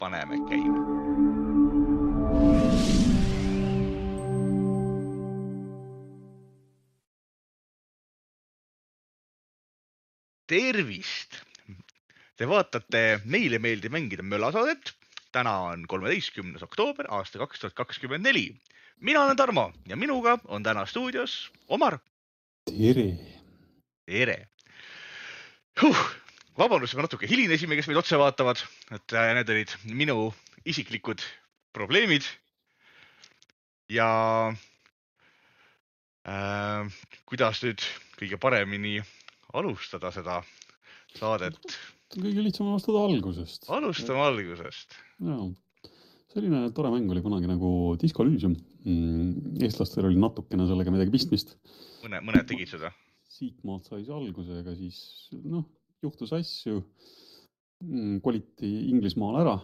paneme käima. Tervist! Te vaatate Meile meeldib mängida mölasaadet. Täna on 13. oktoober aasta 2024. Mina olen Tarmo ja minuga on täna stuudios Omar. Tere! Tere! Vabandust, me natuke hilinesime, kes meid otse vaatavad, et need olid minu isiklikud probleemid. Ja kuidas nüüd kõige paremini alustada seda saadet? Kõige lihtsam on alustada algusest. Alustame algusest. Jaa. Selline tore mäng oli kunagi nagu Disco Elysium. Eestlastel oli natukene sellega midagi pistmist. Mõned tegid seda. Siit maalt sai see algusega, siis juhtus asju. Koliti Inglismaal ära.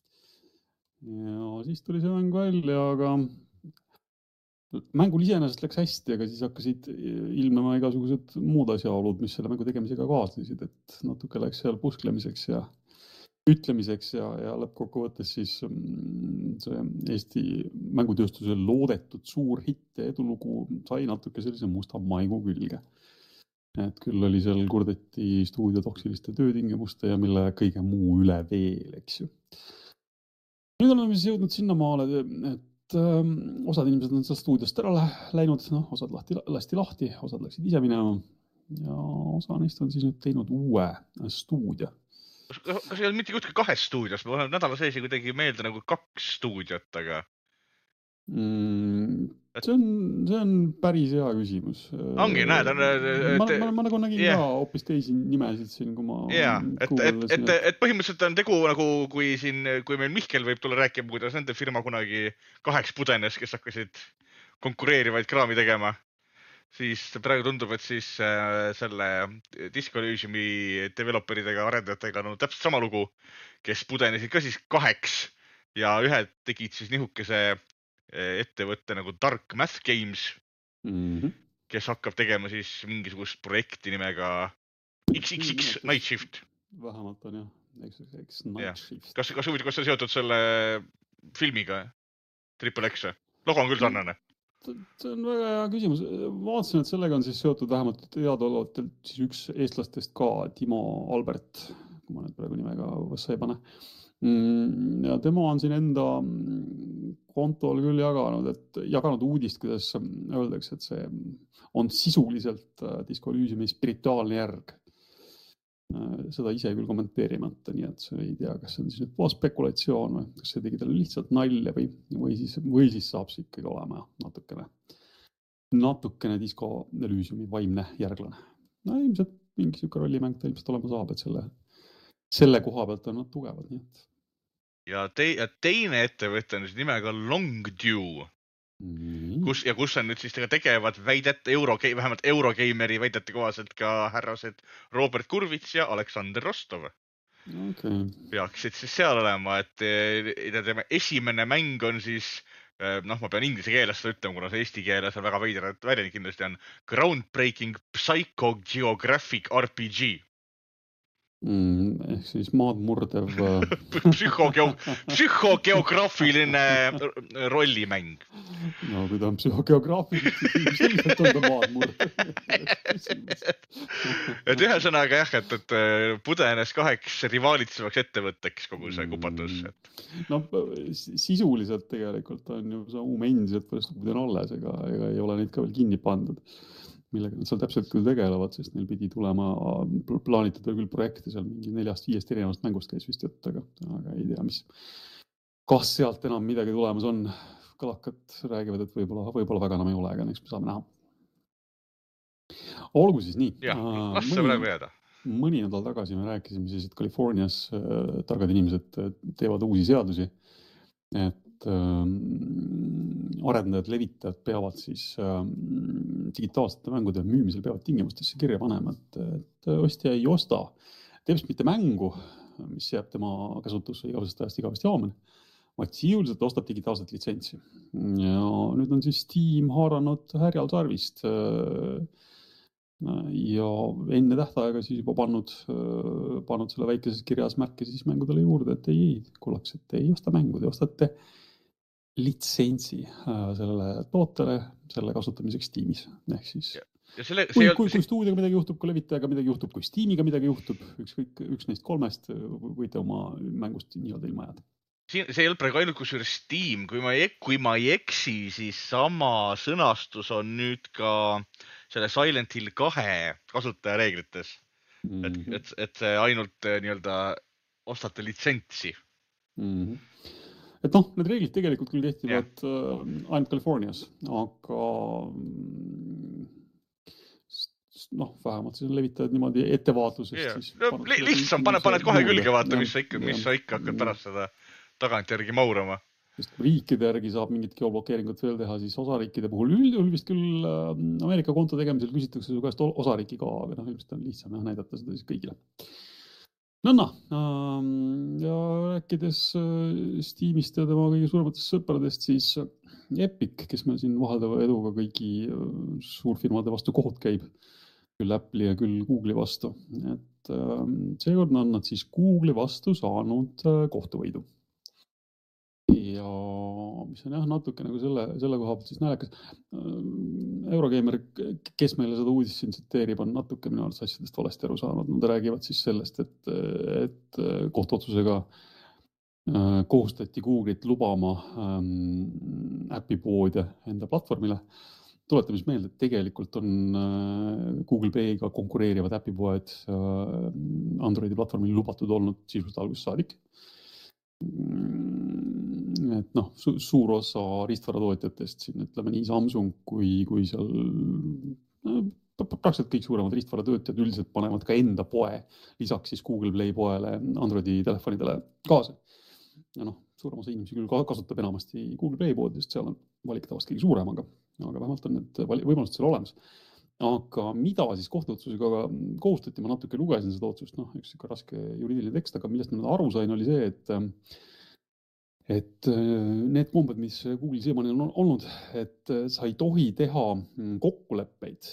Ja siis tuli see mäng välja, aga mängul iseenesest läks hästi, aga siis hakkasid ilmnema igasugused muud asjaolud, mis selle mängu tegemisega kaasnesid, et natuke läks seal pusklemiseks ja ütlemiseks ja lõppkokkuvõttes siis see Eesti mängutööstuse loodetud suur hitt ja edulugu sai natuke sellise musta maigu külge. Et küll oli seal kurdeti stuudio toksiliste töötingimuste ja mille kõige muu üle veel, eks ju. Nüüd oleme siis jõudnud sinnamaale, et osad inimesed on seal stuudiost ära läinud, osad lasti lahti, osad läksid ise minema ja osa neist on siis nüüd teinud uue stuudio. Kas ei olnud mitte kuskil 2 stuudios? Ma olen nädala sees kuidagi meelde nagu 2 stuudiot, aga... See on päris hea küsimus. Ongi, näed. Ma nagu nägin ka hoopis teisi nimesid siin, kui ma... Et põhimõtteliselt on tegu nagu, kui meil Mihkel võib tulla rääkima, kuidas nende firma kunagi 2 pudenes, kes hakkasid konkureerivaid kraami tegema. Siis praegu tundub, et siis selle Disco Elysiumi developeridega, arendajatega on täpselt sama lugu, kes pudenesid ka siis 2 ja ühed tegid siis nihukese ettevõtte nagu Dark Math Games, kes hakkab tegema siis mingisugust projekti nimega XXX Night Shift. Vähemalt on jah, XXX Night Shift. Kas see seotud selle filmiga? Triple X? Logo on küll sarnane. See on väga hea küsimus. Vaatasin, et sellega on siis seotud vähemalt teadaolevatelt siis üks eestlastest ka, Timo Albert, kui ma nüüd praegu nimega võssa ei pane. Ja tema on siin enda kontol küll jaganud uudist, kuidas öeldakse, et see on sisuliselt Disco Elysiumi spirituaalne järg. Seda ise küll kommenteerimata, nii et ei tea, kas see on siis nüüd puhas spekulatsioon või kas see tegi talle lihtsalt nalja või siis saab see ikkagi olema natukene Disco Elysiumi vaimne järglane. Ilmselt mingi siuke rollimäng ta ilmselt olema saab, et selle koha pealt on nad tugevad. Nii et... Ja teine ettevõte on nimega Longdew. Kus on nüüd siis tegevad vähemalt Eurogameri väidete kohaselt ka härrased Robert Kurvits ja Aleksander Rostov. Okay. Peaksid siis seal olema, et esimene mäng on siis, ma pean inglise keeles seda ütlema, kuna see eesti keeles on väga veider, et väljend kindlasti on Groundbreaking Psychogeographic RPG. Ehk siis maad murdev psühhogeograafiline rollimäng. No kui ta on psühhogeograafiline, siis selliselt on ta maad murdev. Et ühesõnaga jah, et pudenes 2 rivaalitsevaks ettevõtteks kogu see kupatus. No sisuliselt tegelikult on ju see endiselt on alles, ega ei ole neid ka veel kinni pandud. Millega nad seal täpselt küll tegelevad, sest neil pidi tulema plaanitud küll projekti seal mingi 4-5 erinevast mängust käis vist jutt, aga ei tea, kas sealt enam midagi tulemas on. Kalakad räägivad, et võib-olla väga enam ei ole, aga eks me saame näha. Olgu siis nii. Las see praegu jääda. Mõni nädal tagasi me rääkisime siis, et Californias targad inimesed teevad uusi seadusi, et arendajad, levitajad peavad siis digitaalsete mängude müümisel peavad tingimustesse kirja panema, et ostja ei osta teebst mitte mängu, mis jääb tema kasutusse igavesest aamen, vaid sisuliselt ostab digitaalset litsentsi. Ja nüüd on siis Steam haaranud härjal sarvist ja enne tähtaega siis juba pannud selle väikeses kirjas märke siis mängudele juurde, et ei, kuulaks, et ei osta mängu, te ostate litsentsi sellele tootele, selle kasutamiseks Steamis. Ehk siis, kui stuudioga midagi juhtub, kui levitajaga midagi juhtub, kui Steamiga midagi juhtub, üks neist 3 võite oma mängust nii-öelda ilma jääda. See ei ole praegu ainult kusjuures Steam, kui ma ei eksi, siis sama sõnastus on nüüd ka selle Silent Hill 2 kasutajareeglites. Et ainult nii-öelda ostate litsentsi. Et noh, need reeglid tegelikult küll kehtivad ainult Californias, aga noh, vähemalt siis on levitajad niimoodi ettevaatlusest. Lihtsam paned kohe külge, vaata, mis sa ikka hakkad pärast seda tagantjärgi maurama. Sest riikide järgi saab mingit geoblokeeringut veel teha, siis osariikide puhul vist küll Ameerika konto tegemisel küsitakse su käest osariiki ka, aga ilmselt on lihtsam näidata seda siis kõigile. Ja rääkides Steamist ja tema kõige suurematest sõpradest, siis Epic, kes meil siin vaheldava eduga kõigi suurfirmade vastu kohut käib, küll Apple'i ja küll Google'i vastu. Et seekord on nad siis Google'i vastu saanud kohtuvõidu. Ja mis on natuke nagu selle koha pealt siis naljakas. Eurogeimer, kes meile seda uudist siin tsiteerib, on natuke minu arvates asjadest valesti aru saanud. Nad räägivad siis sellest, et kohtuotsusega kohustati Google'it lubama äpipoode enda platvormile. Tuletame siis meelde, et tegelikult on Google Play'ga konkureerivad äpipoed Androidi platvormil lubatud olnud sisuliselt algusest saadik. Et noh, suur osa riistvaratootjatest siin, ütleme nii Samsung kui seal praktiliselt kõik suuremad riistvaratöötajad üldiselt panevad ka enda poe lisaks siis Google Play poele Androidi telefonidele kaasa. Ja noh, suurem osa inimesi küll kasutab enamasti Google Play poodi, sest seal on valik tavast kõige suurem, aga vähemalt on need võimalused seal olemas. Aga mida siis kohtuotsusega kohustati, ma natuke lugesin seda otsust, üks ikka raske juriidiline tekst, aga millest ma aru sain, oli see, et need kombed, mis Google'i siiamaani on olnud, et sa ei tohi teha kokkuleppeid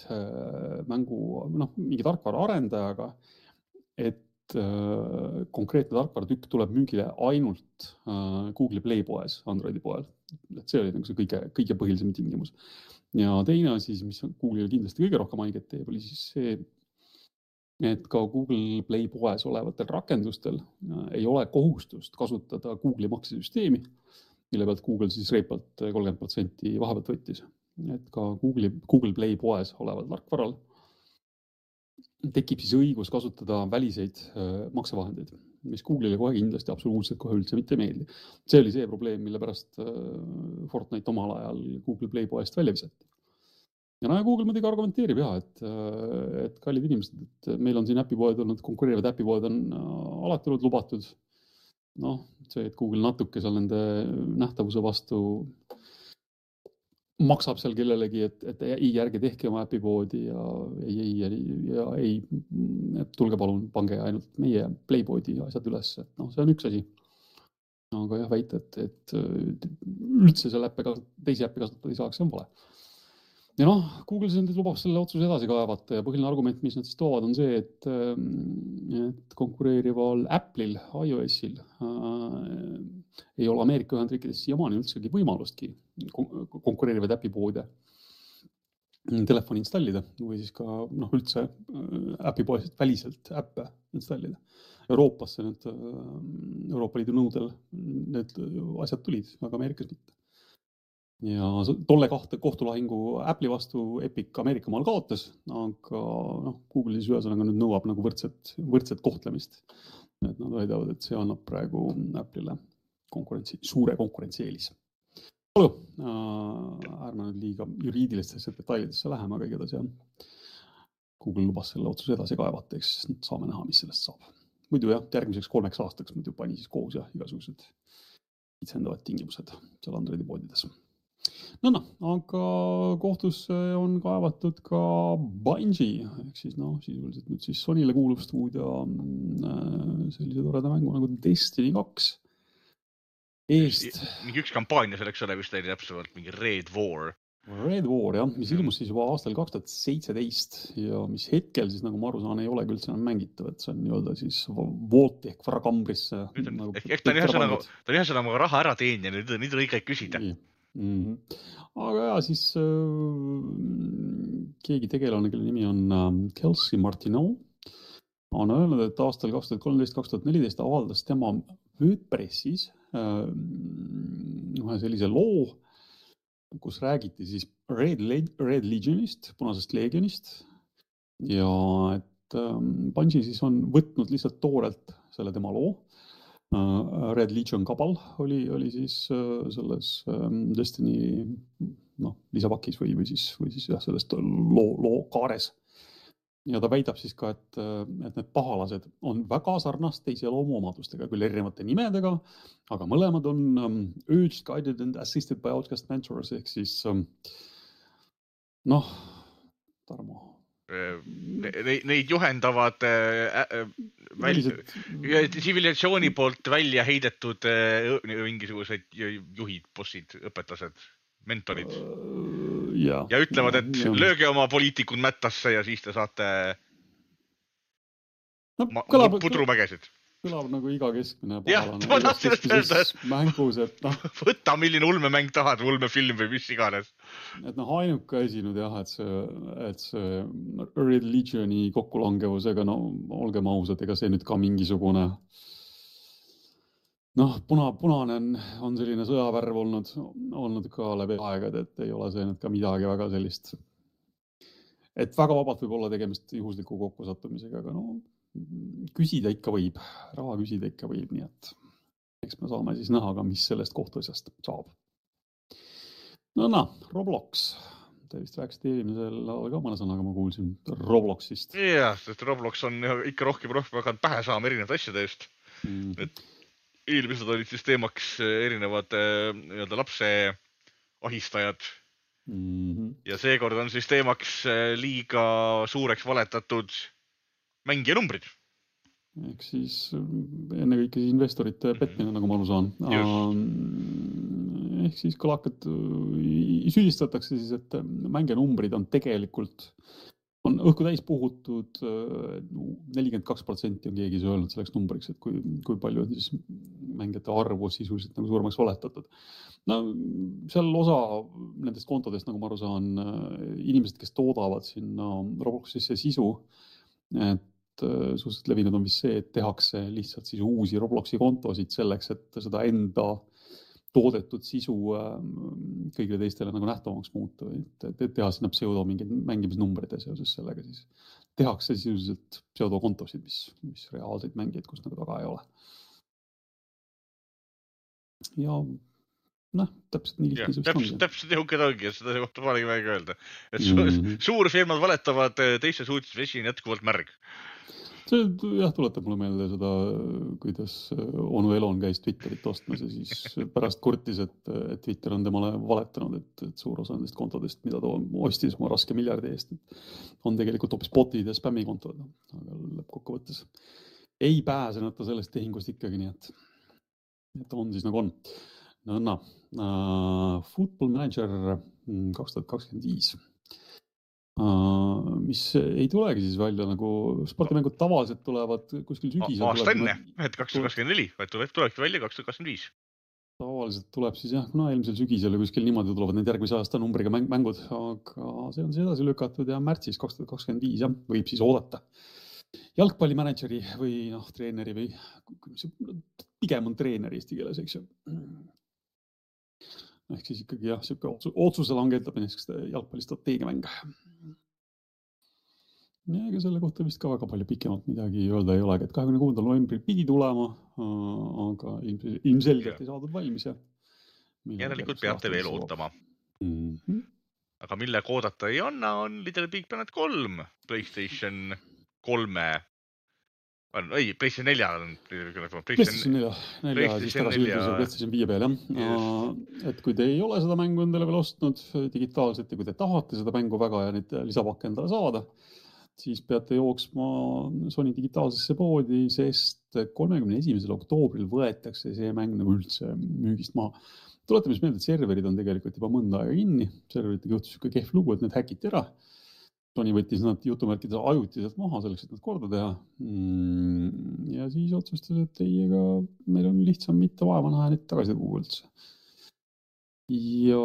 mingi tarkvara arendajaga, et konkreetne tarkvaratükk tuleb müügile ainult Google Play poes, Androidi poel. Et see oli nagu see kõige põhilisem tingimus. Ja teine asi, mis Google'ile kindlasti kõige rohkem haiget teeb, oli siis see, et ka Google Play poes olevatel rakendustel ei ole kohustust kasutada Google'i maksesüsteemi, mille pealt Google siis reipalt 30% vahepealt võttis. Et ka Google Play poes oleval tarkvaral tekib siis õigus kasutada väliseid maksevahendeid, mis Google'ile kohe kindlasti absoluutselt kohe üldse mitte meeldi. See oli see probleem, mille pärast Fortnite omal ajal Google Play poest välja visati. Ja Google muidugi argumenteerib, et kallid inimesed, et meil on siin äpipoed olnud, konkureerivad äpipoed on alati olnud lubatud. See, et Google natuke seal nende nähtavuse vastu maksab seal kellelegi, et ei järgi tehke oma äpipoodi ja ei, tulge palun, pange ainult meie Playpoodi asjad üles. See on üks asi. Aga jah, väita, et üldse selle teisi äppi kasutada ei saaks, see on vale. Ja Google lubab selle otsuse edasi kaevata ja põhiline argument, mis nad siis toovad, on see, et konkureerival Apple'il, iOS-il ei ole Ameerika Ühendriikides siiamaani üldsegi võimalustki konkureerivaid äpipoode telefoni installida või siis ka üldse äpipoesest väliselt äppe installida. Euroopasse Euroopa Liidu nõudel need asjad tulid, aga Ameerikas mitte. Ja tolle kohtulahingu Apple'i vastu Epic Ameerika maal kaotas, aga Google siis ühesõnaga nüüd nõuab nagu võrdset kohtlemist. Et nad väidavad, et see annab praegu Apple'ile suure konkurentsieelis. Ärme nüüd liiga juriidilistesse detailidesse läheme, aga igatahes Google lubas selle otsuse edasi kaevata, eks saame näha, mis sellest saab. Muidu järgmiseks 3 aastaks muidu pani siis kohus igasugused kitsendavad tingimused seal Androidi poodides. Aga kohtusse on kaevatud ka Bungie, ehk siis sisuliselt nüüd siis Sonyle kuuluv stuudio sellise toreda mängu nagu Destiny 2 eest. Mingi üks kampaania selleks ole vist oli täpsemalt mingi Red War. Red War, jah, mis ilmus siis juba aastal 2017 ja mis hetkel siis, nagu ma aru saan, ei olegi üldse enam mängitav, et see on nii-öelda siis vooti ehk varakambrisse. Ehk ta on ühesõnaga raha ära teeninud, nüüd on õige küsida. Aga ja siis keegi tegelane, kelle nimi on Kelsey Martineau, on öelnud, et aastal 2013-2014 avaldas tema WordPressis ühe sellise loo, kus räägiti siis Red Legionist, Punasest Legionist ja et Bungie siis on võtnud lihtsalt toorelt selle tema loo. Red Legion Cabal oli siis selles Destiny lisapakis või siis jah, sellest loo kaares. Ja ta väidab siis ka, et need pahalased on väga sarnaste iseloomuomadustega, küll erinevate nimedega, aga mõlemad on urged, guided and assisted by outcast mentors, ehk siis Tarmo. Neid juhendavad tsivilisatsiooni poolt välja heidetud mingisugused juhid, bossid, õpetlased, mentorid. Ja ütlevad, et lööge oma poliitikud mättasse ja siis te saate pudrumägesid. Kõlab nagu iga keskmine pahalane. Ma tahtsin öelda, mängus, et võta, milline ulmemäng tahad, ulmefilm või mis iganes. Et ainuke asi nüüd jah, et see Red Legioni kokkulangevusega, olgem ausad, ega see nüüd ka mingisugune punane on selline sõjavärv olnud ka läbi aegad, et ei ole see nüüd ka midagi väga sellist, et väga vabalt võib olla tegemist juhusliku kokkusattumisega, aga küsida ikka võib, raha küsida ikka võib, nii et eks me saame siis näha ka, mis sellest kohtuasjast saab. Roblox. Te vist rääkisite eelmisel ajal ka mõne sõnaga, ma kuulsin Robloxist. Jah, sest Roblox on ikka rohkem hakanud pähe saama erinevate asjade eest. Et eelmised olid siis teemaks erinevad lapse ahistajad. Ja seekord on siis teemaks liiga suureks valetatud mängijanumbrid. Ehk siis ennekõike investorite petmine, nagu ma aru saan. Ehk siis kõlakad süüdistatakse siis, et mängijanumbrid on tegelikult on õhku täis puhutud 42% on keegi öelnud selleks numbriks, et kui palju on siis mängijate arvu sisuliselt nagu suuremaks valetatud. Seal osa nendest kontodest, nagu ma aru saan, inimesed, kes toodavad sinna Robloxisse sisu, et suhteliselt levinud on vist see, et tehakse lihtsalt siis uusi Robloxi kontosid selleks, et seda enda toodetud sisu kõigile teistele nagu nähtavamaks muuta, et teha sinna pseudo mingid mängimisnumbrid ja seoses sellega siis tehakse sisuliselt pseudokontosid, mis reaalseid mängijaid, kus nagu taga ei ole. Ja täpselt nii lihtne. Täpselt jõukad ongi, et seda kohta polegi väga öelda. Et suurfirmad valetavad teiste suutis vesi on jätkuvalt märg. See tuletab mulle meelde seda, kuidas onu Elon käis Twitterit ostmas ja siis pärast kurtis, et Twitter on temale valetanud, et suur osa nendest kontodest, mida ta ostis oma raske miljardi eest, on tegelikult hoopis botid ja spämmikontod, aga lõppkokkuvõttes ei pääsenud ta sellest tehingust ikkagi, nii et on siis nagu on. Football Manager 2025. Mis ei tulegi siis välja nagu spordimängud tavaliselt tulevad kuskil sügisel. Aasta enne, et 2024, tulebki välja 2025. Tavaliselt tuleb siis jah, eelmisel sügisel kuskil niimoodi tulevad need järgmise aasta numbriga mängud, aga see on siis edasi lükatud ja märtsis 2025 jah, võib siis oodata jalgpallimänedžeri või treeneri või pigem on treeneri eesti keeles, eks ju. Ehk siis ikkagi jah, otsuse langetamine jalgpallistrateegiamäng. Ja ega selle kohta vist ka väga palju pikemalt midagi öelda ei olegi, et 26. novembril pidi tulema, aga ilmselgelt ei saadud valmis. Järelikult peate veel ootama. Aga millega oodata ei anna, on Little Big Planet 3, PlayStation 3. Ei, PlayStation 4 on. PlayStation 4, siis tagasi PlayStation 5 peal, jah. Et kui te ei ole seda mängu endale veel ostnud digitaalselt ja kui te tahate seda mängu väga ja neid lisapakke endale saada, siis peate jooksma Sony digitaalsesse poodi, sest 31. oktoobril võetakse see mäng nagu üldse müügist maha. Tuletame meelde, et serverid on tegelikult juba mõnda aega kinni. Serveritega juhtus siuke kehv lugu, et need häkiti ära. Sony võttis nad jutumärkides ajutiselt maha selleks, et nad korda teha. Ja siis otsustas, et ei, ega meil on lihtsam mitte vaeva näha neid tagasi tuua üldse. Ja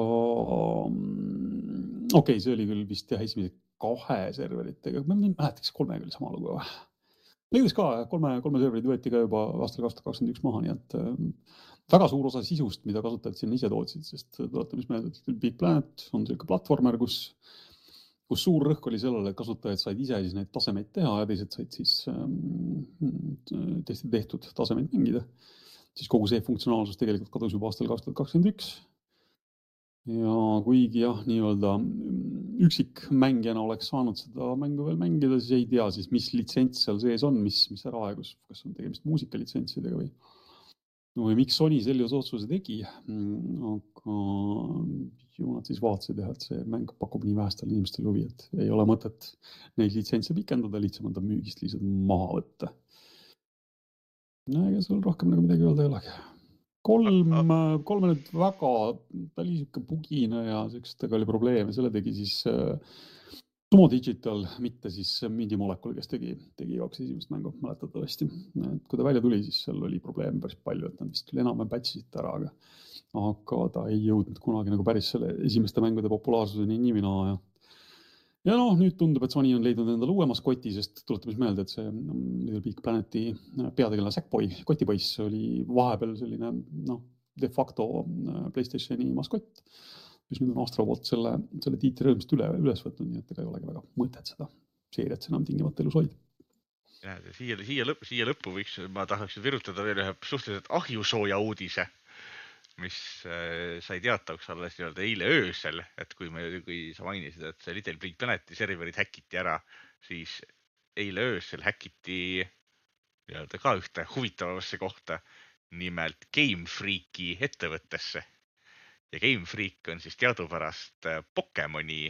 okei, see oli küll vist jah esimese 2 serveritega. Ma mäletaks 3 oli sama lugu. Igatahes ka 3 serverit võeti ka juba aastal 2021 maha, nii et väga suur osa sisust, mida kasutajad sinna ise tootsid, sest tuletame meelde, et Big Planet on selline platvormer, kus suur rõhk oli sellele, et kasutajad said ise siis neid tasemeid teha ja teised said siis teiste tehtud tasemeid mängida. Siis kogu see funktsionaalsus tegelikult kadus juba aastal 2021. Ja kuigi jah, nii-öelda üksik mängijana oleks saanud seda mängu veel mängida, siis ei tea siis, mis litsents seal sees on, mis ära aegus, kas on tegemist muusikalitsentsidega või miks Sony sellise otsuse tegi, aga ju nad siis vaatasid, et see mäng pakub nii vähestele inimestele huvi, et ei ole mõtet neid litsentse pikendada, lihtsam on ta müügist lihtsalt maha võtta. No ega seal rohkem nagu midagi öelda ei olegi. 3 nüüd väga, ta oli siuke bugina ja sellega oli probleeme, selle tegi siis Sumo Digital, mitte siis Mindi Molecule, kes tegi jaoks esimest mängu, mäletatavasti. Kui ta välja tuli, siis seal oli probleeme päris palju, et nad vist küll enam patchisid ära, aga ta ei jõudnud kunagi nagu päris selle esimeste mängude populaarsuseni nii mina ja nüüd tundub, et Sony on leidnud endale uue maskoti, sest tuletame meelde, et see Little Big Planeti peategelane Sackboy, kotipoiss oli vahepeal selline de facto PlayStationi maskott, mis nüüd on Astro poolt selle tiitri rõõmst üles võtnud, nii et ega ei olegi väga mõtet seda seeriat enam tingimata elus hoida. Siia lõppu ma tahaks virutada veel ühe suhteliselt ahjusooja uudise, mis sai teatavaks alles eile öösel, et kui sa mainisid, et see Little Big Planeti serverid häkiti ära, siis eile öösel häkiti ka ühte huvitavasse kohta, nimelt Game Freaki ettevõttesse. Ja Game Freak on siis teadupärast Pokemoni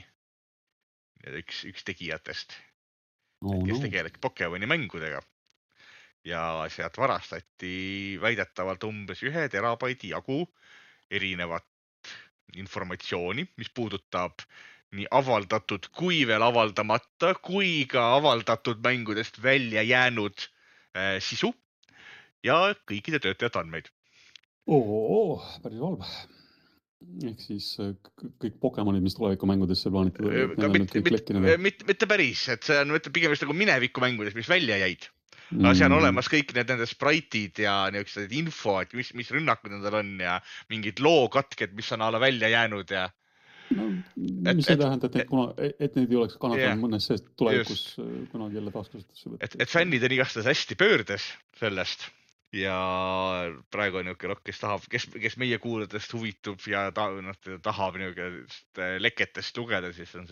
üks tegijatest, kes tegeleb Pokemoni mängudega. Ja sealt varastati väidetavalt umbes 1 terabaidi jagu erinevat informatsiooni, mis puudutab nii avaldatud kui veel avaldamata, kui ka avaldatud mängudest välja jäänud sisu ja kõikide töötajate andmeid. Päris halb. Ehk siis kõik Pokemonid, mis tulevikumängudesse plaanitud. Mitte päris, et see on pigem just nagu mineviku mängudes, mis välja jäid. Aga see on olemas kõik nende spraitid ja niisugused info, et mis rünnakud nendel on ja mingid lookatked, mis on alla välja jäänud ja... mis ei tähenda, et neid ei oleks kannatanud mõnes seest tulevikus kunagi jälle taaskasutusse võtta. Et fännid on igastahes hästi pöördes sellest ja praegu on kes meie kuuladest huvitub ja tahab leketest lugeda, siis on see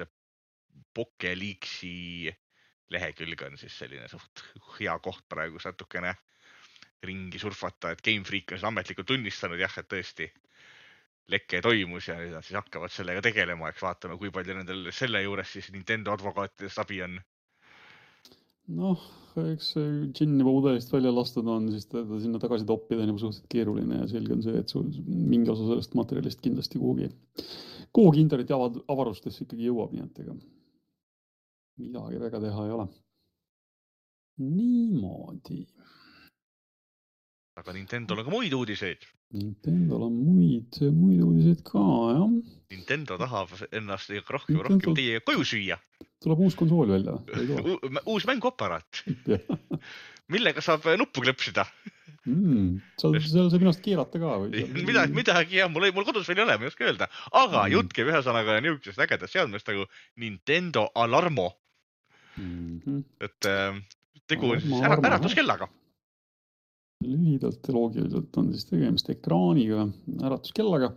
Pokeliiksi lehekülg on siis selline suht hea koht praegu natukene ringi surfata, et Game Freak on ametlikult tunnistanud et tõesti leke toimus ja nad siis hakkavad sellega tegelema, eks vaatame, kui palju nendel selle juures siis Nintendo advokaatidest abi on. Eks Gin juba udelist välja lastud on, siis teda sinna tagasi toppida on juba suhteliselt keeruline ja selge on see, et mingi osa sellest materjalist kindlasti kuhugi interneti avarustesse ikkagi jõuab, nii et ega midagi väga teha ei ole. Niimoodi. Aga Nintendol on ka muid uudiseid. Nintendol on muid uudiseid ka, jah. Nintendo tahab ennast rohkem teie koju süüa. Tuleb uus konsool välja. Uus mänguaparaat. Millega saab nuppu klepsida. Seal saab ennast keerata ka või? Midagi, jah, mul kodus veel ei ole, ma ei oska öelda. Aga jutt käib ühe sõnaga niisugusest ägedast seadmest nagu Nintendo Alarmo. Et tegu on siis äratuskellaga. Lühidalt ja loogiliselt on siis tegemist ekraaniga, äratuskellaga.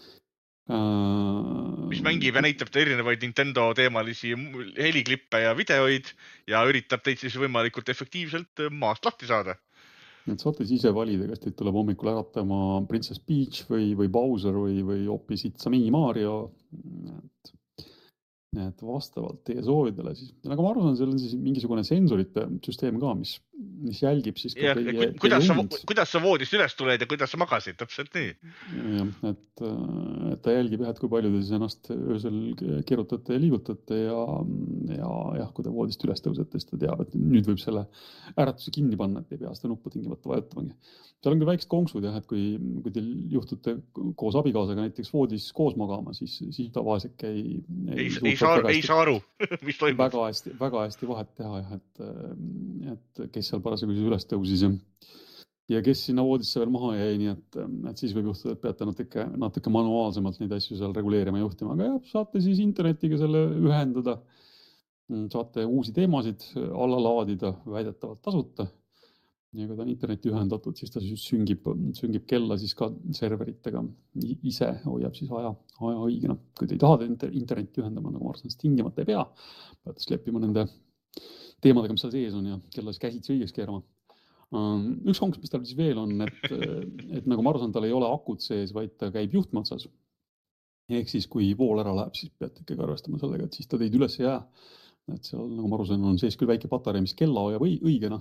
Mis mängib ja näitab erinevaid Nintendo teemalisi heliklippe ja videoid ja üritab teid siis võimalikult efektiivselt maast lahti saada. Et saate siis ise valida, kas teid tuleb hommikul äratama Princess Peach või Bowser või hoopis It's Me Mario. et vastavalt teie soovidele siis, nagu ma aru saan, seal on siis mingisugune sensorite süsteem ka, mis jälgib siis ka teie und. Kuidas sa voodist üles tuled ja kuidas sa magasid, täpselt nii. Ja, et ta jälgib jah, et kui palju te siis ennast öösel keerutate ja liigutate ja jah, kui te voodist üles tõusete, siis ta teab, et nüüd võib selle äratuse kinni panna, et ei pea seda nuppu tingimata vajutamagi. Seal on küll väiksed konksud jah, et kui teil juhtute koos abikaasaga näiteks voodis koos magama, siis ta vaeseke ei saa aru, mis toimub. Väga hästi vahet teha jah, et kes seal parasjagu siis üles tõusis ja kes sinna voodisse veel maha jäi, nii et siis võib juhtuda, et peate natuke manuaalsemalt neid asju seal reguleerima ja juhtima, aga jah, saate siis internetiga selle ühendada, saate uusi teemasid alla laadida, väidetavalt tasuta. Ja kui ta on interneti ühendatud, siis ta süngib kella siis ka serveritega ise, hoiab siis aja õigena. Kui te ei taha internetti ühendama, nagu ma arvan, siis tingimata ei pea. Peate siis leppima nende teemadega, mis seal sees on ja kella siis käsitsi õigeks keerama. Üks konks, mis tal siis veel on, et nagu ma arvan, tal ei ole akut sees, vaid ta käib juhtme otsas. Ehk siis, kui vool ära läheb, siis peate ikkagi arvestama sellega, et siis ta teid üles ei jää. Et seal, nagu ma aru saan, on sees küll väike patarei, mis kella hoiab õigena,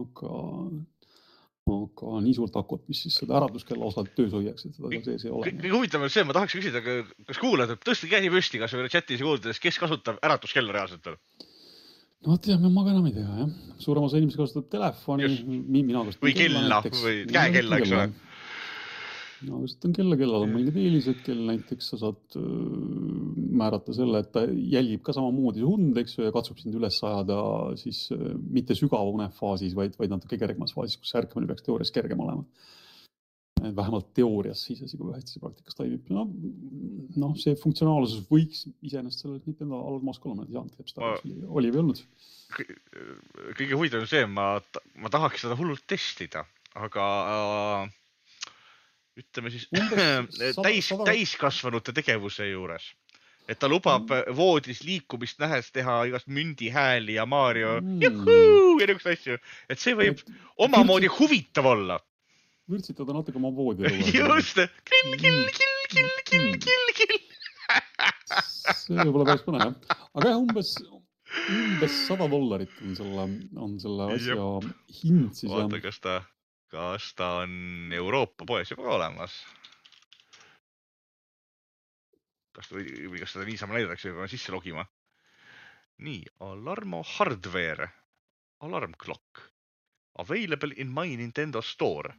aga nii suurt akut, mis siis seda äratuskella osalt töös hoiaks, et seda seal sees ei ole. Kõige huvitavam on see, ma tahaks küsida, kas kuulad, et tõesti käsi püsti, kas või chatis kuuldes, kes kasutab äratuskella reaalselt veel? No teame, ma ka enam ei tea, jah. Suurem osa inimesi kasutab telefoni, mina kasutan või kella, või käekella, eks ole. No, kasutan kellal on mõningad eelised, kell näiteks sa saad määrata selle, et ta jälgib ka samamoodi und, eks ju, ja katsub sind üles ajada siis mitte sügava unefaasis, vaid natuke kergemas faasis, kus ärkamine peaks teoorias kergem olema. Vähemalt teoorias siis, kui hästi see praktikas toimib. No, see funktsionaalsus võiks iseenesest sellelt Nintendo algmaas kolm, et seda oli või olnud. Kõige huvitav on see, ma tahaks seda hullult testida, aga ütleme siis täiskasvanute tegevuse juures. Et ta lubab voodis liikumist nähes teha igast mündihääli ja Mario juhuu ja niisugust asju. Et see võib omamoodi huvitav olla. Vürtsitada natuke oma voodi. Just! Kill. See võib olla päris põnev. Aga jah, umbes $100 on selle asja hind siis. Vaata, kas ta on Euroopa poes juba olemas. Kas seda niisama näidatakse, kui ma sisse logima. Nii, Alarmo Hardware. Alarm clock. Available in my Nintendo Store.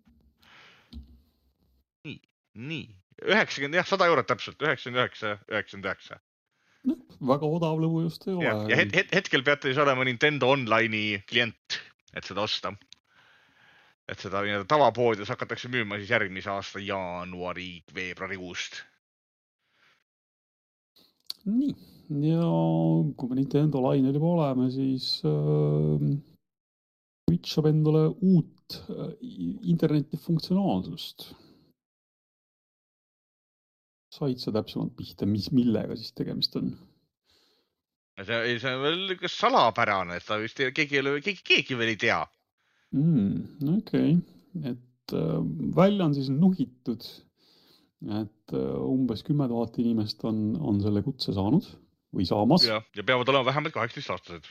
Nii. 90, jah, €100 täpselt, 99.99. Väga odav lõbu just ei ole. Ja hetkel peate siis olema Nintendo Online'i klient, et seda osta. Et seda tavapoodides hakatakse müüma siis järgmise aasta jaanuari-veebruarikuust. Nii, ja kui me Nintendo lainel juba oleme, siis Switch saab endale uut interneti funktsionaalsust. Said sa täpsemalt pihta, millega siis tegemist on? See on veel salapärane, et ta vist keegi veel ei tea. Okei. Et välja on siis nuhitud, et umbes 10 000 inimest on selle kutse saanud või saamas. Ja peavad olema vähemalt 18-aastased.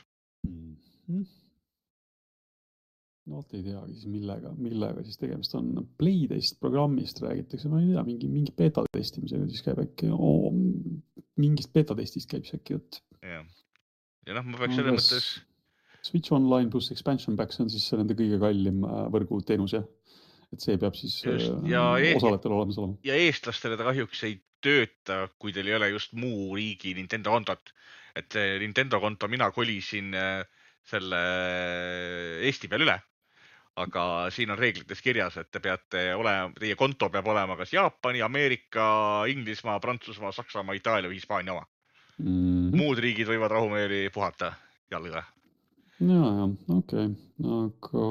No, ei teagi siis millega siis tegemist on. Playdest programmist räägitakse, ma ei tea, mingi beta-testimisega siis käib äkki, mingist beta-testist käib see äkki jutt. Ja ma peaks selle mõttes... Switch Online plus Expansion Pack, see on siis nende kõige kallim võrguteenus, jah? Et see peab siis osalejatel olemas olema. Ja eestlastele ta kahjuks ei tööta, kui teil ei ole just muu riigi Nintendo kontot. Et Nintendo konto mina kolisin selle Eesti peal üle. Aga siin on reeglites kirjas, et teie konto peab olema kas Jaapani, Ameerika, Inglismaa, Prantsusmaa, Saksamaa, Itaalia või Hispaania oma. Muud riigid võivad rahumeeli puhata jalga. Ja, okei. Aga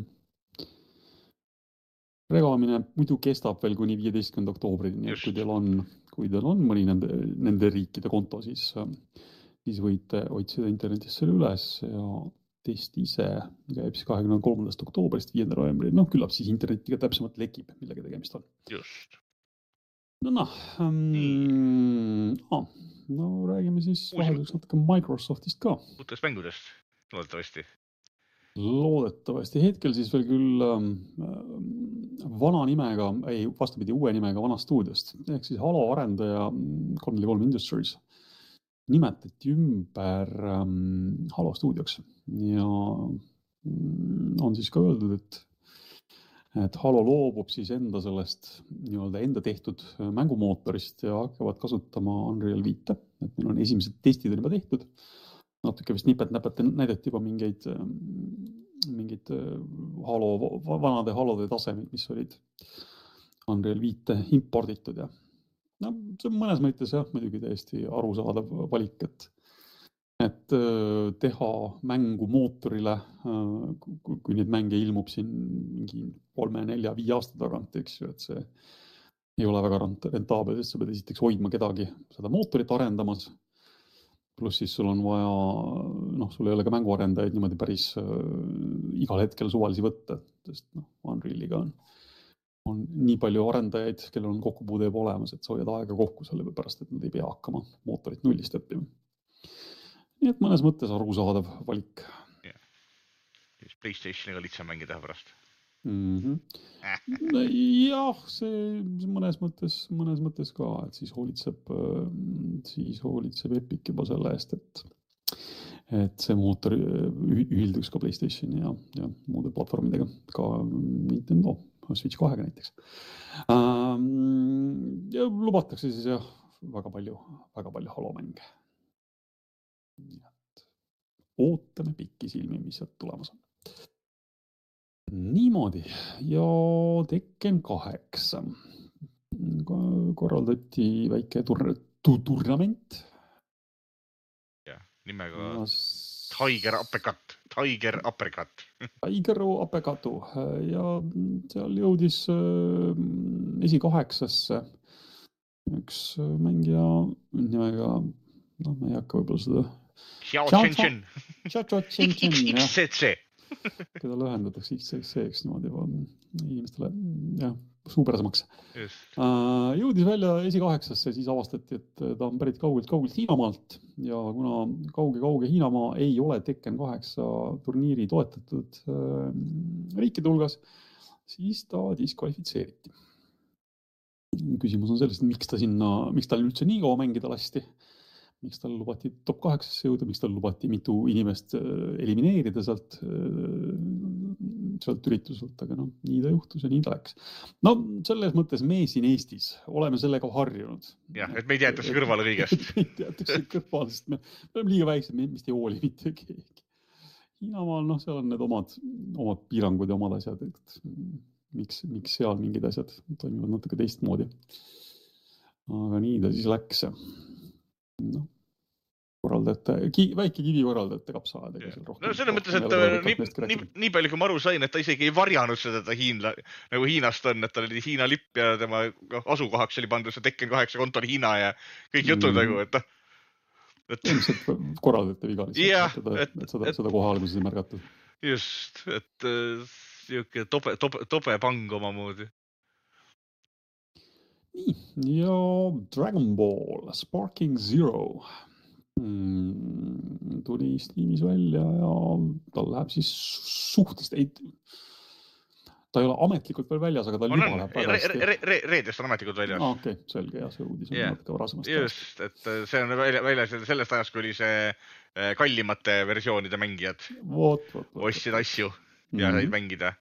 regaamine muidu kestab veel kuni 15. oktoobrini, nii et kui teil on mõni nende riikide konto, siis võite otsida internetis selle üles ja test ise käib siis 23. oktoobrist 5. novembril. Küllap siis internetiga täpsemalt lekib, millega tegemist on. Just. no räägime siis vahelduseks natuke Microsoftist ka. Uutest mängudest, loodetavasti. Loodetavasti. Hetkel siis veel küll vana nimega, vastupidi uue nimega vana stuudiost. Ehk siis Halo arendaja 343 Industries nimetati ümber Halo stuudioks. Ja on siis ka öeldud, et Halo loobub siis enda sellest nii-öelda enda tehtud mängumootorist ja hakkavad kasutama Unreal 5. Et neil on esimesed testid on juba tehtud. Natuke vist nipet-näpet näidati juba mingid vanade Halode tasemid, mis olid Unreal 5 imporditud. Ja no, see on mõnes mõttes jah, muidugi täiesti arusaadav valik, et teha mängu mootorile, kui neid mänge ilmub siin mingi 3, 4, 5 aasta tagant, eks ju, et see ei ole väga rentaabel, sest sa pead esiteks hoidma kedagi seda mootorit arendamas. Pluss siis sul on vaja, sul ei ole ka mänguarendajaid niimoodi päris igal hetkel suvalisi võtta, sest Unrealiga on nii palju arendajaid, kellel on kokkupuude juba olemas, et sa hoiad aega kokku selle pärast, et nad ei pea hakkama mootorit nullist õppima. Nii et mõnes mõttes arusaadav valik. PlayStationiga lihtsam mängi teha pärast. Jah, see mõnes mõttes ka, et siis hoolitseb Epic juba selle eest, et see mootor ühilduks ka PlayStationi ja muude platvormidega, ka Nintendo Switch 2 näiteks. Ja lubatakse siis jah, väga palju Halo mänge. Ootame pikki silmi, mis sealt tulemas on. Niimoodi ja Tekken 8 korraldati väike turnament. Ja, nimega Tiger Uppercut. Tiger Uppercutu ja seal jõudis esi-8-sse üks mängija nimega, me ei hakka võib-olla seda Xiao Chen. XCC. Keda lühendatakse XCC-ks niimoodi inimestele suupersemaks. Jõudis välja esi-8-sse, siis avastati, et ta on pärit kaugelt Hiinamaalt ja kuna kauge Hiinamaa ei ole Tekken 8 turniiri toetatud riikide hulgas, siis ta diskvalifitseeriti. Küsimus on sellest, miks tal üldse nii kaua mängida lasti, miks tal lubati top 8-sse jõuda, miks tal lubati mitu inimest elimineerida sealt ürituselt, aga nii ta juhtus ja nii ta läks. No selles mõttes me siin Eestis oleme sellega harjunud. Jah, et me ei teatakse kõrvale kõigest. Me ei teatakse kõrvale, sest me oleme liiga väiksed, meist ei hooli mitte keegi. Hiinamaal, seal on need omad piirangud ja omad asjad, et miks seal mingid asjad toimivad natuke teistmoodi. Aga nii ta siis läks. Väike kivi korraldajate kapsaaed. No selles mõttes, et nii palju kui ma aru sain, et ta isegi ei varjanud seda, nagu Hiinast on, et tal oli Hiina lipp ja tema asukohaks oli pandud see Tekken 8 kontor Hiina ja kõik jutud nagu, et ilmselt korraldajate viga lihtsalt, et seda kohe alguses ei märgatud. Just, et siuke tobe pang omamoodi. Nii, ja Dragon Ball Sparking Zero tuli Steamis välja ja tal läheb siis suhteliselt, ta ei ole ametlikult veel väljas, aga ta juba läheb väga hästi. Reedest on ametlikult väljas. Okei, selge, ja see uudis on natuke varasemast. Just, et see on väljas sellest ajast, kui oli see kallimate versioonide mängijad. Ostsid asju ja said mängida.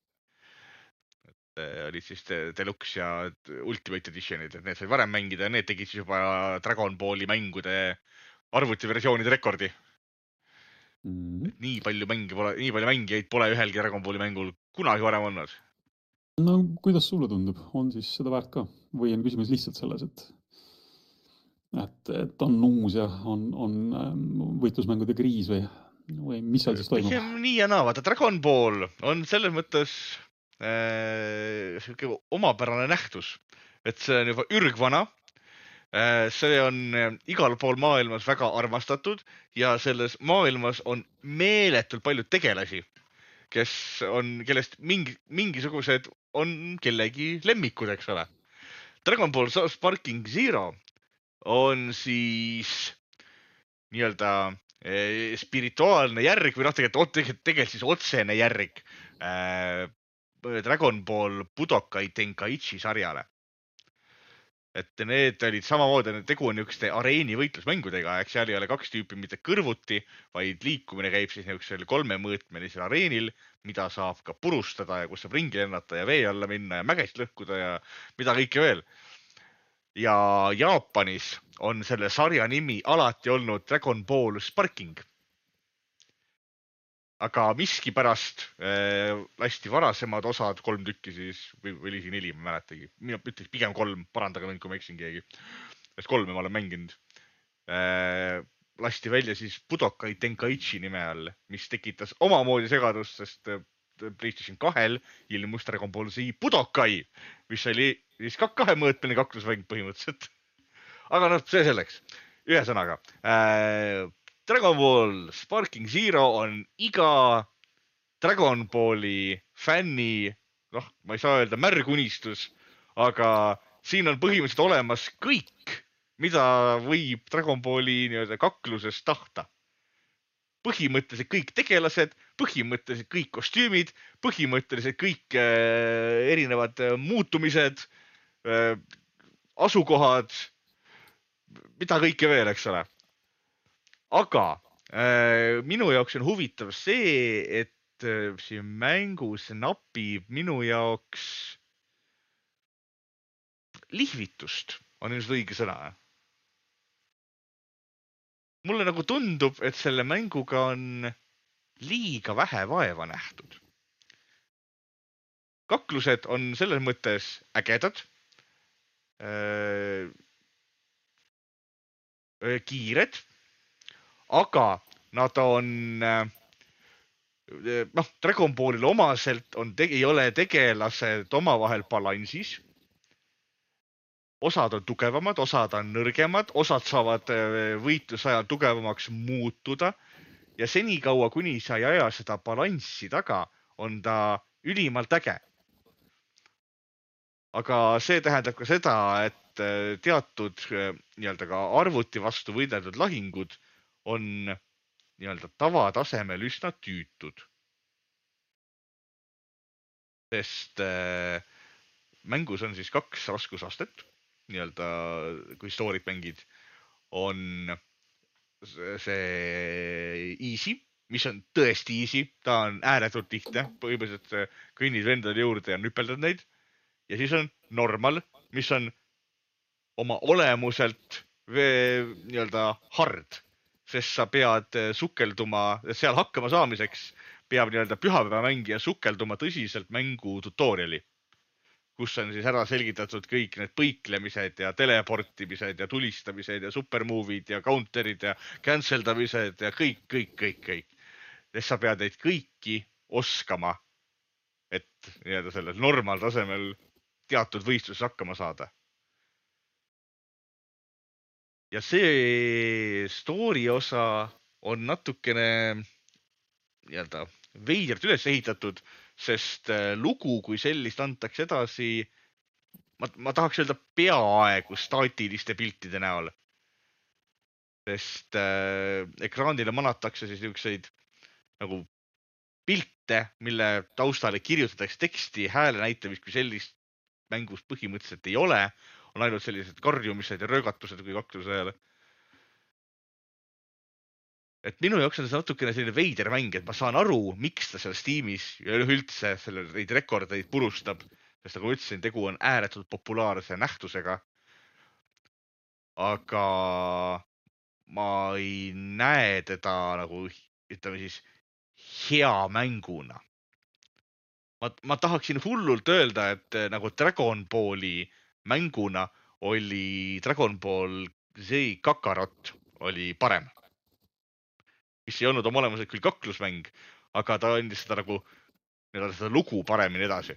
Olid siis Deluxe ja Ultimate Editionid, et need said varem mängida ja need tegid siis juba Dragon Balli mängude arvutiversioonide rekordi. Nii palju mängijaid pole ühelgi Dragon Balli mängul kunagi varem olnud. No kuidas sulle tundub? On siis seda väärt ka? Või on küsimus lihtsalt selles, et on uus ja on võitlusmängude kriis või mis seal siis toimub? See on nii ja naa, vaata Dragon Ball on selles mõttes omapärane nähtus, et see on juba ürgvana. See on igal pool maailmas väga armastatud ja selles maailmas on meeletult palju tegelasi, kellest mingisugused on kellegi lemmikud, eks ole. Dragon Ball Sparking Zero on siis nii-öelda spirituaalne järg või tegelikult siis otsene järg Dragon Ball Budokai Tenkaichi sarjale. Et need olid samamoodi, tegu on niisuguste areeni võitlusmängudega, eks seal ei ole kaks tüüpi mitte kõrvuti, vaid liikumine käib siis niisugusel 3-mõõtmelisel areenil, mida saab ka purustada ja kus saab ringi lennata ja vee alla minna ja mägesid lõhkuda ja mida kõike veel. Ja Jaapanis on selle sarja nimi alati olnud Dragon Ball Sparking. Aga miskipärast lasti varasemad osad 3 tükki siis, või oli siin 4, ma mäletagi. Mina ütleks pigem 3, parandage mind, kui ma eksin keegi. Sest 3 ma olen mänginud. Lasti välja siis Budokai Tenkaichi nime all, mis tekitas omamoodi segadust, sest PlayStation 2 ilmus Dragon Ball Z Budokai, mis oli siis 2-mõõtmeline kaklusmäng põhimõtteliselt. Aga see selleks. Ühesõnaga, Dragon Ball Sparking Zero on iga Dragon Balli fänni, ma ei saa öelda märgunistus, aga siin on põhimõtteliselt olemas kõik, mida võib Dragon Balli nii-öelda kakluses tahta. Põhimõtteliselt kõik tegelased, põhimõtteliselt kõik kostüümid, põhimõtteliselt kõik erinevad muutumised, asukohad, mida kõike veel, eks ole. Aga minu jaoks on huvitav see, et siin mängus napib minu jaoks lihvitust, on ilmselt õige sõna. Mulle nagu tundub, et selle mänguga on liiga vähe vaeva nähtud. Kaklused on selles mõttes ägedad, kiired, aga nad on, Dragon Ballile omaselt ei ole tegelased omavahel balansis. Osad on tugevamad, osad on nõrgemad, osad saavad võitluse ajal tugevamaks muutuda ja senikaua, kuni sa ei aja seda balanssi taga, on ta ülimalt äge. Aga see tähendab ka seda, et teatud nii-öelda ka arvuti vastu võideldud lahingud on nii-öelda tavatasemel üsna tüütud. Sest mängus on siis 2 raskusastet, nii-öelda kui story't mängid, on see easy, mis on tõesti easy, ta on ääretult lihtne, põhimõtteliselt kõnnid vendade juurde ja nüpeldad neid. Ja siis on normal, mis on oma olemuselt nii-öelda hard, sest sa pead sukelduma, seal hakkama saamiseks peab nii-öelda pühapäeva mängija sukelduma tõsiselt mängu tutoriali, kus on siis ära selgitatud kõik need põiklemised ja teleportimised ja tulistamised ja supermove'id ja counterid ja canceldamised ja kõik. Ja sa pead neid kõiki oskama, et nii-öelda sellel normal tasemel teatud võistluses hakkama saada. Ja see story osa on natukene nii-öelda veidert üles ehitatud, sest lugu kui sellist antakse edasi, ma tahaks öelda peaaegu staatiliste piltide näol. Sest ekraanile manatakse siis niisuguseid nagu pilte, mille taustale kirjutatakse teksti, hääle näitamist kui sellist mängus põhimõtteliselt ei ole. On ainult sellised karjumised ja röögatused kui kakluse ajal. Et minu jaoks on see natukene selline veider mäng, et ma saan aru, miks ta seal Steamis ja üldse neid rekordeid purustab, sest nagu ütlesin, tegu on ääretult populaarse nähtusega. Aga ma ei näe teda nagu, ütleme siis, hea mänguna. Ma tahaksin hullult öelda, et nagu Dragon Balli mänguna oli Dragon Ball Z Kakarot oli parem. Mis ei olnud oma olemuselt küll kaklusmäng, aga ta andis seda nagu seda lugu paremini edasi.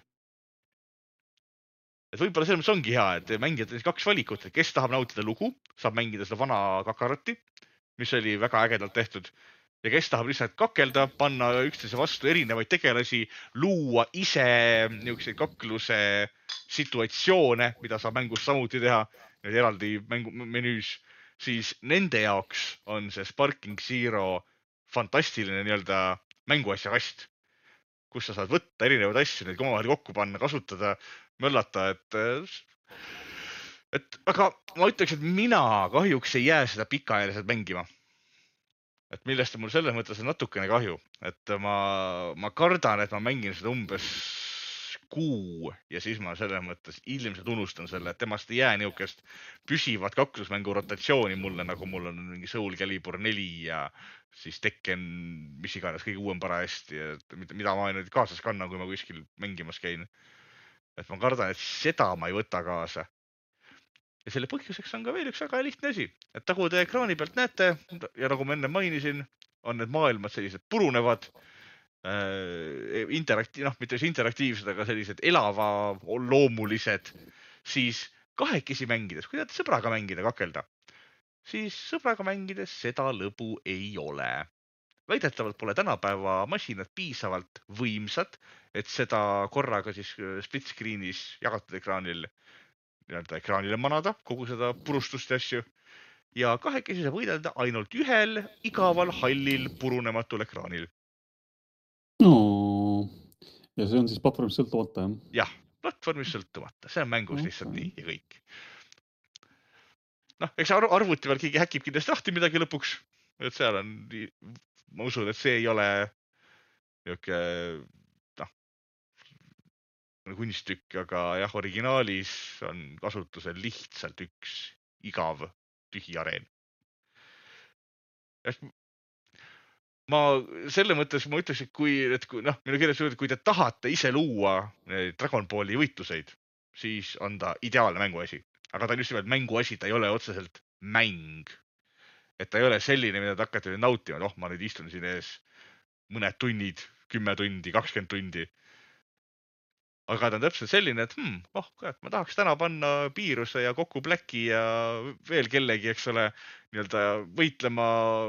Et võib-olla selles mõttes ongi hea, et mängijad on 2 valikut, et kes tahab nautida lugu, saab mängida seda vana Kakarotti, mis oli väga ägedalt tehtud. Ja kes tahab lihtsalt kakelda, panna üksteise vastu erinevaid tegelasi, luua ise niisuguseid kakluse situatsioone, mida saab mängus samuti teha, eraldi menüüs, siis nende jaoks on see Sparking Zero fantastiline nii-öelda mänguasja kast, kus sa saad võtta erinevaid asju, neid omavahel kokku panna, kasutada, möllata, aga ma ütleks, et mina kahjuks ei jää seda pikaajaliselt mängima. Et millest mul selles mõttes on natukene kahju, et ma kardan, et ma mängin seda umbes kuu ja siis ma selles mõttes ilmselt unustan selle, et temast ei jää niukest püsivat kaklusmängu rotatsiooni mulle, nagu mul on mingi Soul Calibur 4 ja siis Tekken, mis iganes, kõige uuem parajasti, mida ma nüüd kaasas kannan, kui ma kuskil mängimas käin. Et ma kardan, et seda ma ei võta kaasa. Ja selle põhjuseks on ka veel üks väga lihtne asi, et nagu te ekraani pealt näete ja nagu ma enne mainisin, on need maailmad sellised purunevad, mitte interaktiivsed, aga sellised elava loomulised, siis kahekesi mängides, kui tahate sõbraga mängida, kakelda, siis sõbraga mängides seda lõbu ei ole. Väidetavalt pole tänapäeva masinad piisavalt võimsad, et seda korraga siis split screen'is jagatud ekraanile manada, kogu seda purustust ja asju. Ja kahekesi saab võidelda ainult ühel igaval hallil purunematul ekraanil. No, ja see on siis platvormist sõltumata, jah? Jah, platvormist sõltumata. See on mängus lihtsalt nii ja kõik. Noh, eks arvuti veel keegi häkib kindlasti lahti midagi lõpuks. Et seal on, ma usun, et see ei ole kunstükk, aga jah, originaalis on kasutusel lihtsalt üks igav tühi areen. Ma selle mõttes ma ütleks, et minu kirjas öeldud, kui te tahate ise luua Dragon Balli võitluseid, siis on ta ideaalne mänguasi. Aga ta on just nimelt mänguasi, ta ei ole otseselt mäng. Et ta ei ole selline, mida te hakkate nautima, et ma nüüd istun siin ees mõned tunnid, 10 tundi, 20 tundi. Aga ta on täpselt selline, et ma tahaks täna panna Piiruse ja Koku Blacki ja veel kellegi, eks ole, nii-öelda võitlema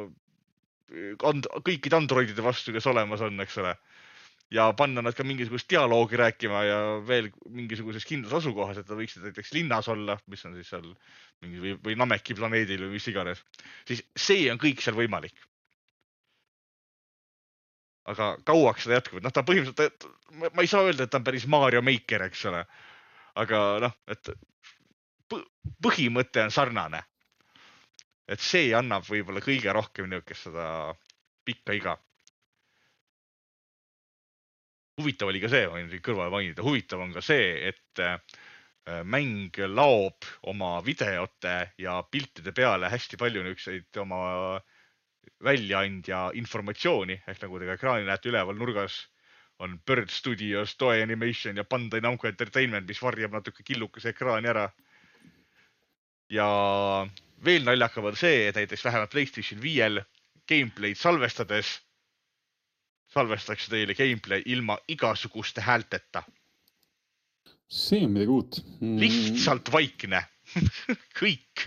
kõikide androidide vastu, kes olemas on, eks ole. Ja panna nad ka mingisugust dialoogi rääkima ja veel mingisuguses kindlas asukohas, et ta võiksid näiteks linnas olla, mis on siis seal või Nameki planeedil või mis iganes. Siis see on kõik seal võimalik. Aga kauaks seda jätkub. Ta põhimõtteliselt, ma ei saa öelda, et ta on päris Mario Maker, eks ole. Aga et põhimõte on sarnane. Et see annab võib-olla kõige rohkem niukest seda pikka iga. Huvitav oli ka see, võin kõrvale mainida, huvitav on ka see, et mäng laob oma videote ja piltide peale hästi palju niukseid oma väljaandja informatsiooni, ehk nagu te ka ekraani näete üleval nurgas on Bird Studios, Toei Animation ja Bandai Namco Entertainment, mis varjab natuke killukese ekraani ära. Ja veel naljakam on see, et näiteks vähemalt PlayStation 5 gameplay'd salvestades salvestakse teile gameplay ilma igasuguste häälteta. See on midagi uut. Lihtsalt vaikne. Kõik.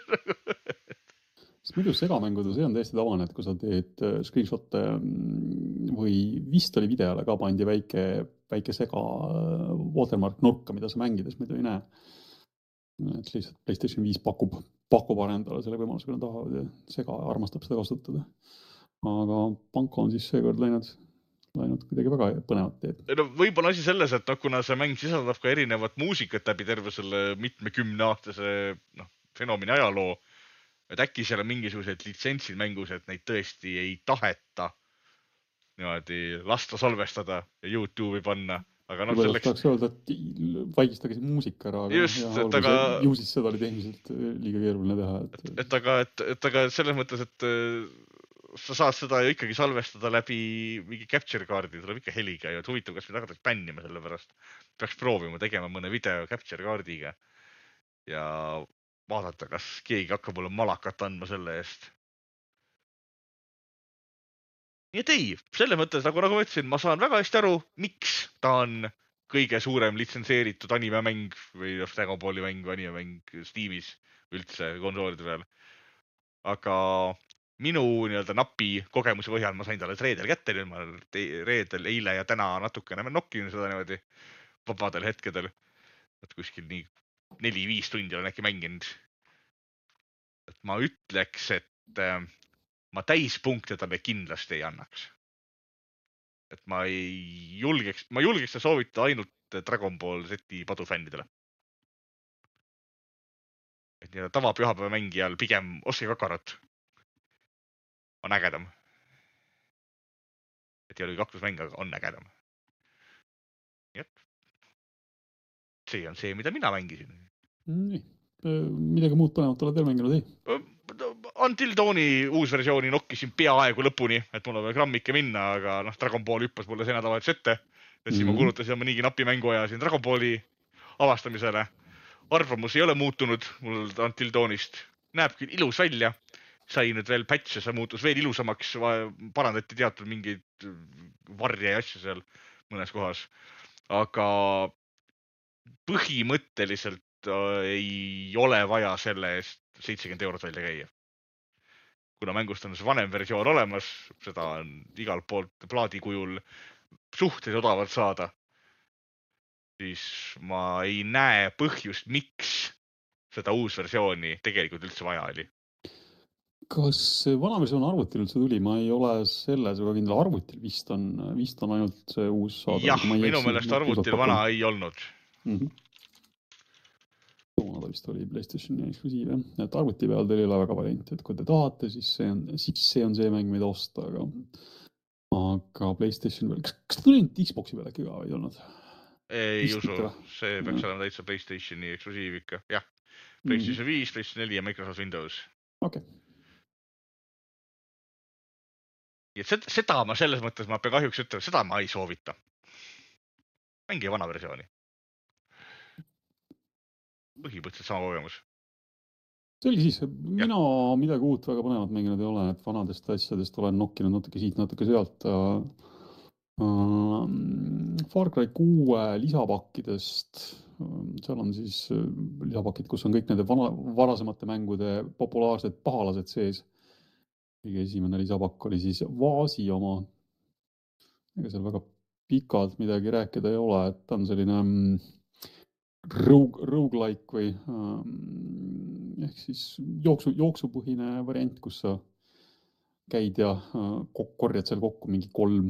Sest muidu segamängude see on täiesti tavane, et kui sa teed screenshot'e või vist oli videole ka pandi väike sega watermark nurka, mida sa mängides muidu ei näe. Et lihtsalt PlayStation 5 pakub arendale selle võimaluse, kui nad tahavad ja sega armastab seda kasutada. Aga Panko on siis seekord läinud kuidagi väga põnevat teed. Võib-olla asi selles, et kuna see mäng sisaldab ka erinevat muusikat läbi terve selle mitmekümneaastase fenomeni ajaloo, et äkki seal on mingisugused litsentsid mängus, et neid tõesti ei taheta niimoodi lasta salvestada ja YouTube'i panna. Aga selleks... Tahaks öelda, et vaikistage see muusika ära, aga ju siis seda oli tehniliselt liiga keeruline teha. Aga selles mõttes, et sa saad seda ju ikkagi salvestada läbi mingi capture kaardi, tuleb ikka heliga ja huvitav, kas me tagatakse bännima selle pärast. Peaks proovima tegema mõne video capture kaardiga ja vaadata, kas keegi hakkab mulle malakat andma selle eest. Nii et ei, selle mõttes, nagu ma ütlesin, ma saan väga hästi aru, miks ta on kõige suurem litsenseeritud animemäng või Dragon Balli mäng või animemäng Steamis üldse konsoolide peal. Aga minu napi kogemuse põhjal ma sain talle reedel kätte, nüüd ma reedel, eile ja täna natukene nokkin seda niimoodi vabadel hetkedel. et kuskil nii 4-5 tundi olen äkki mänginud. Et ma ütleks, et ma täispunkte talle kindlasti ei annaks. Et ma julgeks seda soovitada ainult Dragon Ball Z padufännidele. Et nii tavapühapäeva mängijal pigem Oski Kakarot on ägedam. Et ei ole kaklusmäng, aga on ägedam. Nii et see on see, mida mina mängisin. Nii. Midagi muud põnevat oled veel mänginud, ei? Until Dawni uus versiooni nokkisin peaaegu lõpuni, et mul on veel grammike minna, aga Dragon Ball hüppas mulle see nädalavahetus ette. Et siin ma kulutasin oma niigi napi mänguaja siin Dragon Balli avastamisele. Arvamus ei ole muutunud mul Until Dawnist. Näeb küll ilus välja. Sai nüüd veel patch ja see muutus veel ilusamaks. Parandati teatud mingeid varje ja asju seal mõnes kohas. Aga põhimõtteliselt ei ole vaja selle eest 70 € välja käia. Kuna mängust on see vanem versioon olemas, seda on igalt poolt plaadi kujul suhteliselt odavalt saada, siis ma ei näe põhjust, miks seda uus versiooni tegelikult üldse vaja oli. Kas vana versioon arvutil üldse tuli? Ma ei ole selles väga kindla. Arvutil vist on ainult see uus saada. Jah, minu meelest arvutil vana ei olnud. Ta vist oli PlayStationi eksklusiiv, et arvuti peal teil ei ole väga varianti, et kui te tahate, siis see on see mäng, mida osta, aga PlayStation veel, kas tuli nüüd Xboxi peal äkki ka või ei olnud? Ei usu, see peaks olema täitsa PlayStationi eksklusiiv ikka, jah. PlayStation 5, PlayStation 4 ja Microsoft Windows. Okay. Ja seda ma selles mõttes, ma pean kahjuks ütlema, seda ma ei soovita. Mängi vana versiooni. Põhimõtteliselt sama kogemus. See oli siis, mina midagi uut väga põnevat mänginud ei ole, et vanadest asjadest olen nokkinud natuke siit, natuke sealt. Far Cry 6 lisapakkidest, seal on siis lisapakid, kus on kõik nende varasemate mängude populaarsed pahalased sees. Kõige esimene lisapakk oli siis Vaasi oma. Ega seal väga pikalt midagi rääkida ei ole, et ta on selline roguelike või ehk siis jooksupõhine variant, kus sa käid ja korjad seal kokku mingi kolm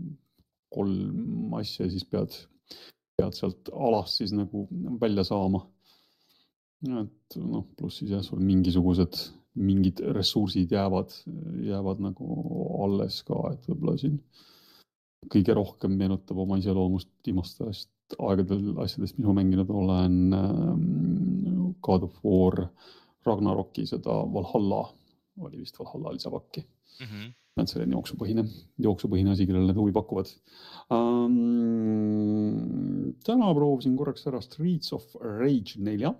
asja ja siis pead sealt alast siis nagu välja saama. Et pluss siis jah, sul mingid ressursid jäävad nagu alles ka, et võib-olla siin kõige rohkem meenutab oma iseloomust viimastest aegadel asjadest, mis ma mänginud olen God of War Ragnaroki, seda Valhalla, oli vist Valhalla lisapakki. Et selline jooksupõhine asi, kellele need huvi pakuvad. Täna proovisin korraks ära Streets of Rage 4.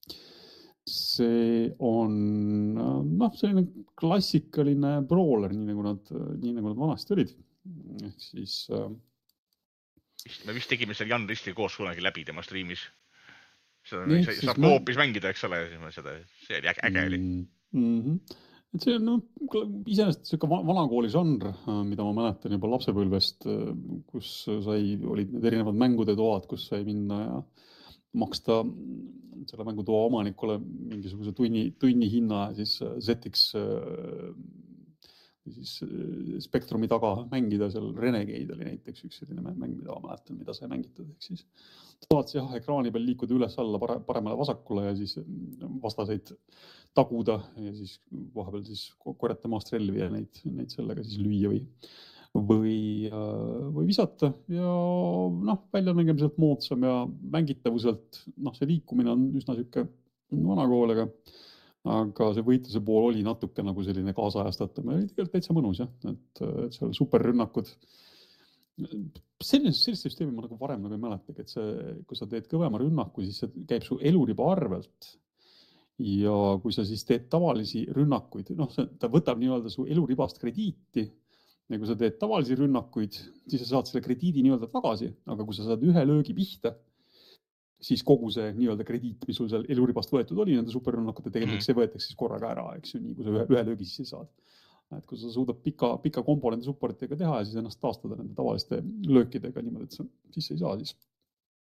See on selline klassikaline brawler, nii nagu nad vanasti olid. Ehk siis... Me vist tegime seal Jan Risti koos kunagi läbi tema striimis. Seda saab hoopis mängida, eks ole. See oli äge oli. Et see on iseenesest selline vanakooli žanr, mida ma mäletan juba lapsepõlvest, kus olid need erinevad mängude toad, kus sai minna ja maksta selle mängutoa omanikule mingisuguse tunni hinna ja siis ZX siis Spektrumi taga mängida, seal Renegade oli näiteks üks selline mäng, mida ma mäletan, mida sai mängitud. Ehk siis tahad ekraani peal liikuda üles-alla paremale vasakule ja siis vastaseid taguda ja siis vahepeal siis korjata maast relvi ja neid sellega siis lüüa või visata. Ja väljanägemiselt moodsam ja mängitavuselt, see liikumine on üsna siuke vanakool, aga see võitluse pool oli natuke nagu selline kaasajastatum ja oli tegelikult täitsa mõnus, et seal superrünnakud. Sellist süsteemi ma nagu varem ei mäletagi, et kui sa teed kõvema rünnaku, siis see käib su eluriba arvelt. Ja kui sa siis teed tavalisi rünnakuid, ta võtab nii-öelda su eluribast krediiti. Ja kui sa teed tavalisi rünnakuid, siis sa saad selle krediidi nii-öelda tagasi, aga kui sa saad ühe löögi pihta, siis kogu see nii-öelda krediit, mis sul seal eluribast võetud oli, nende superrünnakute tegemiseks, see võetakse siis korraga ära, eks ju, nii kui sa ühe löögi sisse saad. Et kui sa suudad pika kombo nende supportidega teha ja siis ennast taastada nende tavaliste löökidega niimoodi, et sa sisse ei saa, siis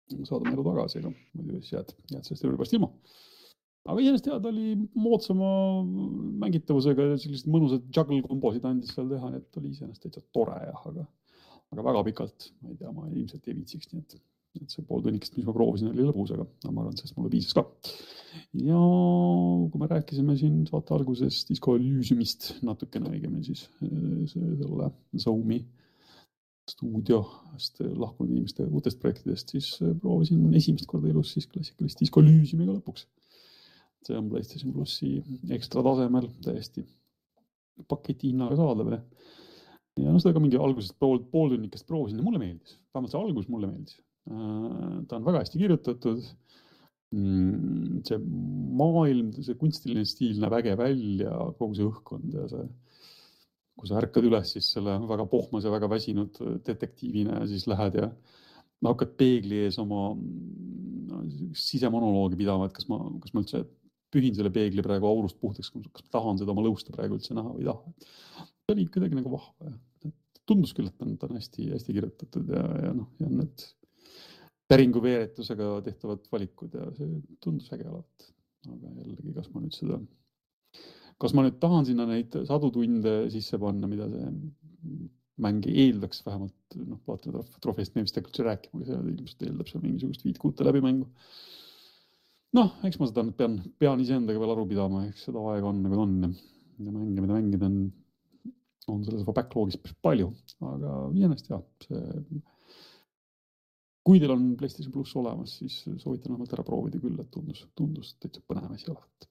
saada oma elu tagasi, aga muidu siis jääd sellest elu pärast ilma. Aga iseenesest ta oli moodsama mängitavusega ja sellised mõnusad juggle kombosid andis seal teha, nii et oli iseenesest täitsa tore, jah, aga väga pikalt, ma ei tea, ma ilmselt ei viitsiks, nii et see pool tunnikest, mis ma proovisin, oli lõbus, aga ma arvan, sellest mulle piisas ka. Ja kui me rääkisime siin saate alguses Disco Elysiumist natukene õigemini siis selle Zoom'i stuudiost lahkunud inimeste uutest projektidest, siis proovisin esimest korda elus siis klassikalist Disco Elysiumiga lõpuks. See on PlayStation Plussi ekstra tasemel täiesti paketi hinnaga saadav. Ja seda ka mingi algusest pool tunnikest proovisin ja mulle meeldis. Vähemalt see algus mulle meeldis. Ta on väga hästi kirjutatud. See maailm, see kunstiline stiil näeb äge välja, kogu see õhkkond ja see, kui sa ärkad üles siis selle väga pohmas ja väga väsinud detektiivina ja siis lähed ja hakkad peegli ees oma sisemonoloogi pidama, et kas ma üldse pühin selle peegli praegu aurust puhtaks, kas ma tahan seda oma lõusta praegu üldse näha või ei taha. See oli kuidagi nagu vahva. Tundus küll, et ta on hästi kirjutatud ja need päringuveeretusega tehtavad valikud ja see tundus äge alavat. Aga jällegi, kas ma nüüd tahan sinna neid 100 tunde sisse panna, mida see mäng eeldaks vähemalt, plaatine trofeest me vist tegelikult rääkima, aga see ilmselt eeldab seal mingisugust 5-6 läbimängu. Eks ma seda pean iseendaga veel aru pidama, eks seda aega on nagu on ja mänge, mida mängida on selles backloogis palju, aga iseenesest jah, kui teil on PlayStation Plus olemas, siis soovitan vähemalt ära proovida küll, et tundus täitsa põnev asi olevat.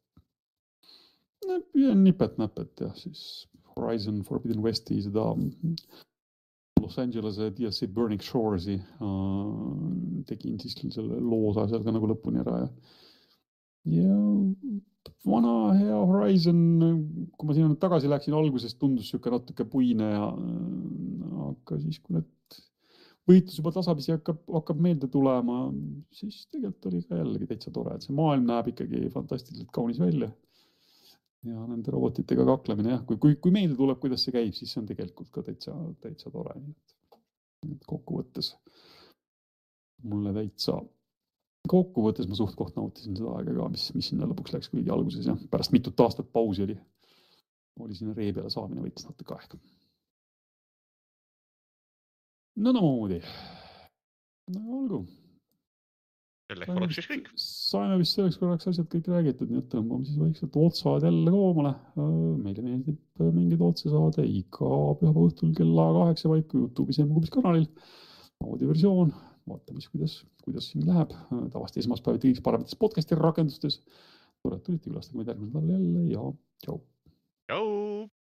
Nipet-näpet jah, siis Horizon Forbidden Westi seda Los Angelese DLC Burning Shores'i tegin siis selle loosa seal ka nagu lõpuni ära ja vana hea Horizon, kui ma sinna tagasi läksin, alguses tundus siuke natuke puine aga siis kui need võitlus juba tasapisi hakkab meelde tulema, siis tegelikult oli ka jällegi täitsa tore, et see maailm näeb ikkagi fantastiliselt kaunis välja ja nende robotitega kaklemine jah, kui meelde tuleb, kuidas see käib, siis see on tegelikult ka täitsa tore. Kokkuvõttes ma suht koht nautisin seda aega ka, mis sinna lõpuks läks, kuigi alguses jah, pärast mitut aastat pausi oli sinna ree peale saamine võitis natuke aega. Moodi. Olgu. Saime vist selleks korraks asjad kõik räägitud, nii et tõmbame siis vaikselt otsad jälle koomale. Meile meeldib mingid otsesaade iga pühava õhtul kella 8 vaiku YouTube'is MGubis kanalil. Audioversioon, vaatame siis, kuidas siin läheb. Tavasti esmaspäeviti kõiks paremates podcasti rakendustes. Tore, tulite külastage meid järgmisel nädalal jälle ja tšau.